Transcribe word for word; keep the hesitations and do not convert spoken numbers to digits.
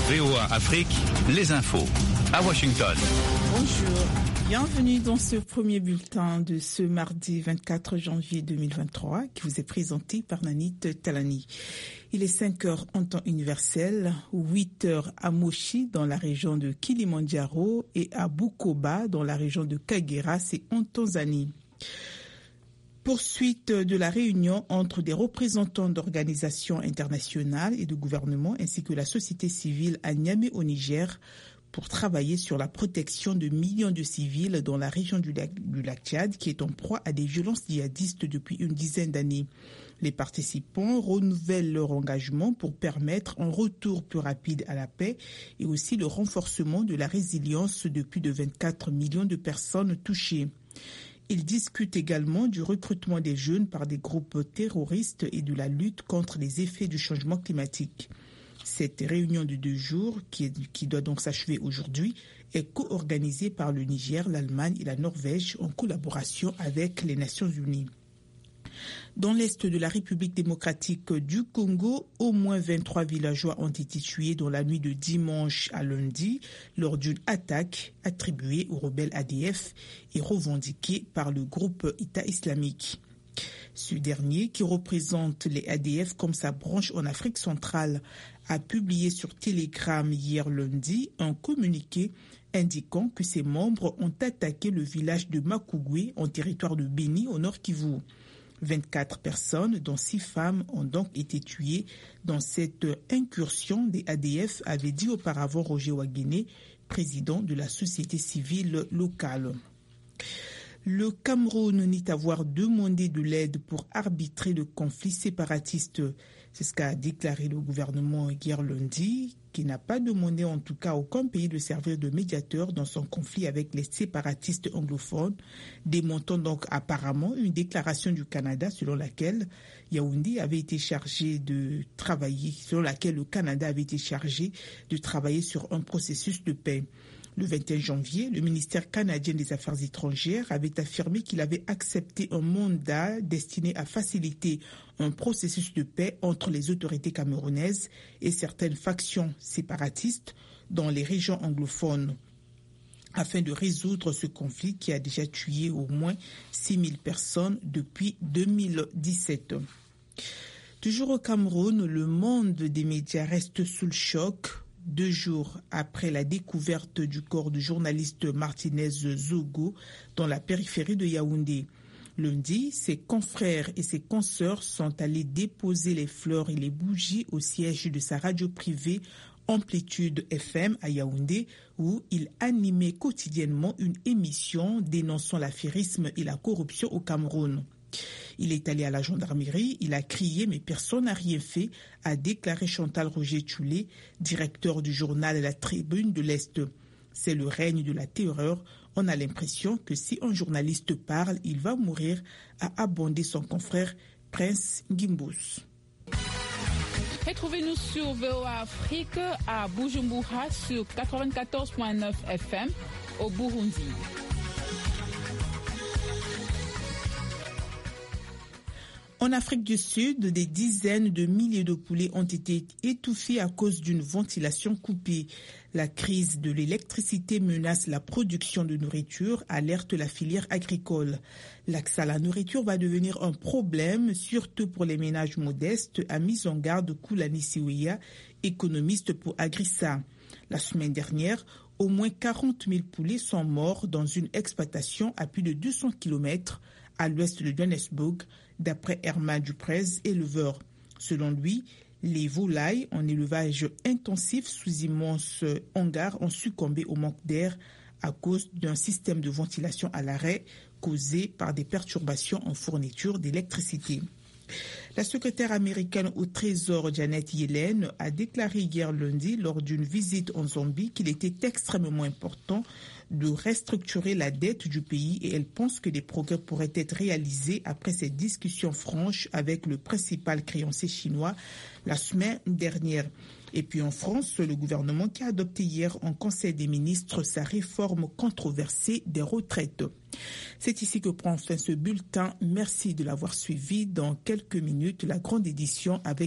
V O A Afrique, les infos à Washington. Bonjour, bienvenue dans ce premier bulletin de ce mardi vingt-quatre janvier deux mille vingt-trois qui vous est présenté par Nanit Talani. Il est cinq heures en temps universel, huit heures à Moshi dans la région de Kilimandjaro et à Bukoba dans la région de Kagera, c'est en Tanzanie. Poursuite de la réunion entre des représentants d'organisations internationales et de gouvernements ainsi que la société civile à Niamey au Niger pour travailler sur la protection de millions de civils dans la région du lac, du lac Tchad qui est en proie à des violences djihadistes depuis une dizaine d'années. Les participants renouvellent leur engagement pour permettre un retour plus rapide à la paix et aussi le renforcement de la résilience de plus de vingt-quatre millions de personnes touchées. Ils discutent également du recrutement des jeunes par des groupes terroristes et de la lutte contre les effets du changement climatique. Cette réunion de deux jours, qui, est, qui doit donc s'achever aujourd'hui, est co-organisée par le Niger, l'Allemagne et la Norvège en collaboration avec les Nations Unies. Dans l'est de la République démocratique du Congo, au moins vingt-trois villageois ont été tués dans la nuit de dimanche à lundi lors d'une attaque attribuée aux rebelles A D F et revendiquée par le groupe État islamique. Ce dernier, qui représente les A D F comme sa branche en Afrique centrale, a publié sur Telegram hier lundi un communiqué indiquant que ses membres ont attaqué le village de Makugwe en territoire de Beni au nord Kivu. vingt-quatre personnes, dont six femmes, ont donc été tuées dans cette incursion des A D F, avait dit auparavant Roger Waguéné, président de la société civile locale. Le Cameroun nie avoir demandé de l'aide pour arbitrer le conflit séparatiste. C'est ce qu'a déclaré le gouvernement hier lundi, qui n'a pas demandé en tout cas à aucun pays de servir de médiateur dans son conflit avec les séparatistes anglophones, démontant donc apparemment une déclaration du Canada selon laquelle Yaoundé avait été chargé de travailler, selon laquelle le Canada avait été chargé de travailler sur un processus de paix. Le vingt et un janvier, le ministère canadien des Affaires étrangères avait affirmé qu'il avait accepté un mandat destiné à faciliter un processus de paix entre les autorités camerounaises et certaines factions séparatistes dans les régions anglophones, afin de résoudre ce conflit qui a déjà tué au moins six mille personnes depuis deux mille dix-sept. Toujours au Cameroun, le monde des médias reste sous le choc. Deux jours après la découverte du corps du journaliste Martinez Zogo dans la périphérie de Yaoundé. Lundi, ses confrères et ses consoeurs sont allés déposer les fleurs et les bougies au siège de sa radio privée Amplitude F M à Yaoundé, où il animait quotidiennement une émission dénonçant l'affairisme et la corruption au Cameroun. Il est allé à la gendarmerie, il a crié mais personne n'a rien fait, a déclaré Chantal Roger Tchoulé, directeur du journal La Tribune de l'Est. C'est le règne de la terreur. On a l'impression que si un journaliste parle, il va mourir, a abondé son confrère Prince Gimbous. Retrouvez-nous sur V O A Afrique à Bujumbura sur quatre-vingt-quatorze virgule neuf F M au Burundi. En Afrique du Sud, des dizaines de milliers de poulets ont été étouffés à cause d'une ventilation coupée. La crise de l'électricité menace la production de nourriture, alerte la filière agricole. L'accès à la nourriture va devenir un problème, surtout pour les ménages modestes, a mis en garde Koulani Siweya, économiste pour Agrissa. La semaine dernière, au moins quarante mille poulets sont morts dans une exploitation à plus de deux cents kilomètres à l'ouest de Johannesburg, d'après Herman Duprez, éleveur. Selon lui, les volailles en élevage intensif sous immenses hangars ont succombé au manque d'air à cause d'un système de ventilation à l'arrêt causé par des perturbations en fourniture d'électricité. La secrétaire américaine au Trésor Janet Yellen a déclaré hier lundi lors d'une visite en Zambie qu'il était extrêmement important de restructurer la dette du pays et elle pense que des progrès pourraient être réalisés après cette discussion franche avec le principal créancier chinois la semaine dernière. Et puis en France, le gouvernement qui a adopté hier en Conseil des ministres sa réforme controversée des retraites. C'est ici que prend fin ce bulletin. Merci de l'avoir suivi. Dans quelques minutes, la grande édition avec